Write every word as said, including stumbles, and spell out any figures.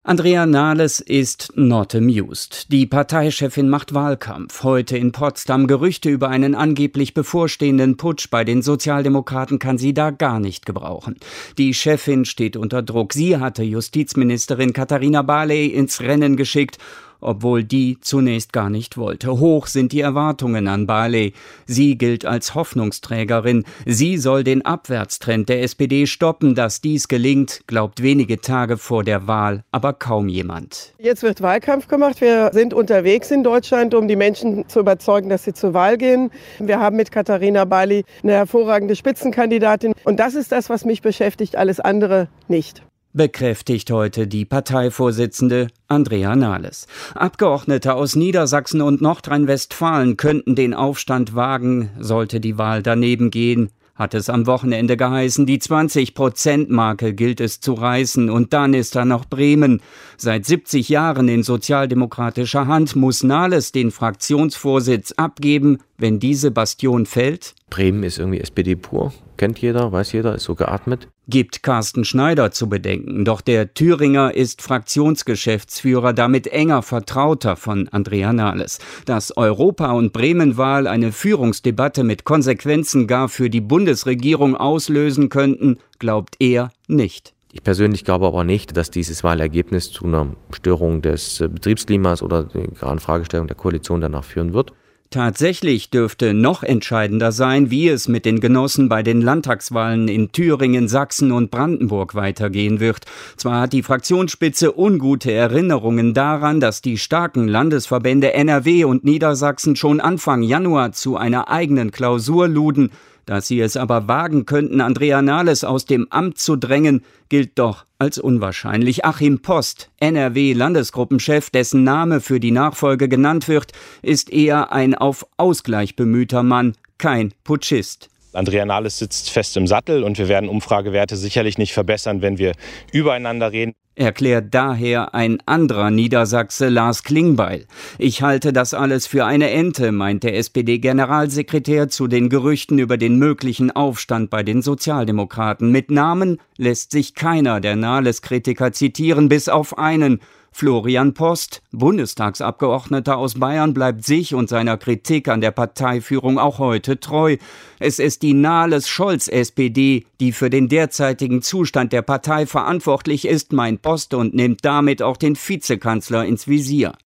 Andrea Nahles ist not amused. Die Parteichefin macht Wahlkampf. Heute in Potsdam Gerüchte über einen angeblich bevorstehenden Putsch bei den Sozialdemokraten kann sie da gar nicht gebrauchen. Die Chefin steht unter Druck. Sie hatte Justizministerin Katharina Barley ins Rennen geschickt, obwohl die zunächst gar nicht wollte. Hoch sind die Erwartungen an Barley. Sie gilt als Hoffnungsträgerin. Sie soll den Abwärtstrend der S P D stoppen. Dass dies gelingt, glaubt wenige Tage vor der Wahl aber kaum jemand. Jetzt wird Wahlkampf gemacht. Wir sind unterwegs in Deutschland, um die Menschen zu überzeugen, dass sie zur Wahl gehen. Wir haben mit Katharina Barley eine hervorragende Spitzenkandidatin. Und das ist das, was mich beschäftigt, alles andere nicht. Bekräftigt heute die Parteivorsitzende Andrea Nahles. Abgeordnete aus Niedersachsen und Nordrhein-Westfalen könnten den Aufstand wagen, sollte die Wahl daneben gehen, hat es am Wochenende geheißen. Die zwanzig-Prozent-Marke gilt es zu reißen. Und dann ist da noch Bremen. Seit siebzig Jahren in sozialdemokratischer Hand muss Nahles den Fraktionsvorsitz abgeben, wenn diese Bastion fällt. Bremen ist irgendwie S P D pur. Kennt jeder, weiß jeder, ist so geatmet. Gibt Carsten Schneider zu bedenken. Doch der Thüringer ist Fraktionsgeschäftsführer, damit enger Vertrauter von Andrea Nahles. Dass Europa- und Bremen-Wahl eine Führungsdebatte mit Konsequenzen gar für die Bundesregierung auslösen könnten, glaubt er nicht. Ich persönlich glaube aber nicht, dass dieses Wahlergebnis zu einer Störung des Betriebsklimas oder der geraden Fragestellung der Koalition danach führen wird. Tatsächlich dürfte noch entscheidender sein, wie es mit den Genossen bei den Landtagswahlen in Thüringen, Sachsen und Brandenburg weitergehen wird. Zwar hat die Fraktionsspitze ungute Erinnerungen daran, dass die starken Landesverbände N R W und Niedersachsen schon Anfang Januar zu einer eigenen Klausur luden. Dass sie es aber wagen könnten, Andrea Nahles aus dem Amt zu drängen, gilt doch als unwahrscheinlich. Achim Post, N R W-Landesgruppenchef, dessen Name für die Nachfolge genannt wird, ist eher ein auf Ausgleich bemühter Mann, kein Putschist. Andrea Nahles sitzt fest im Sattel und wir werden Umfragewerte sicherlich nicht verbessern, wenn wir übereinander reden. Erklärt daher ein anderer Niedersachse, Lars Klingbeil. Ich halte das alles für eine Ente, meint der S P D-Generalsekretär zu den Gerüchten über den möglichen Aufstand bei den Sozialdemokraten. Mit Namen lässt sich keiner der Nahles-Kritiker zitieren, bis auf einen. Florian Post, Bundestagsabgeordneter aus Bayern, bleibt sich und seiner Kritik an der Parteiführung auch heute treu. Es ist die Nahles-Scholz-S P D, die für den derzeitigen Zustand der Partei verantwortlich ist, meint Post, und nimmt damit auch den Vizekanzler ins Visier.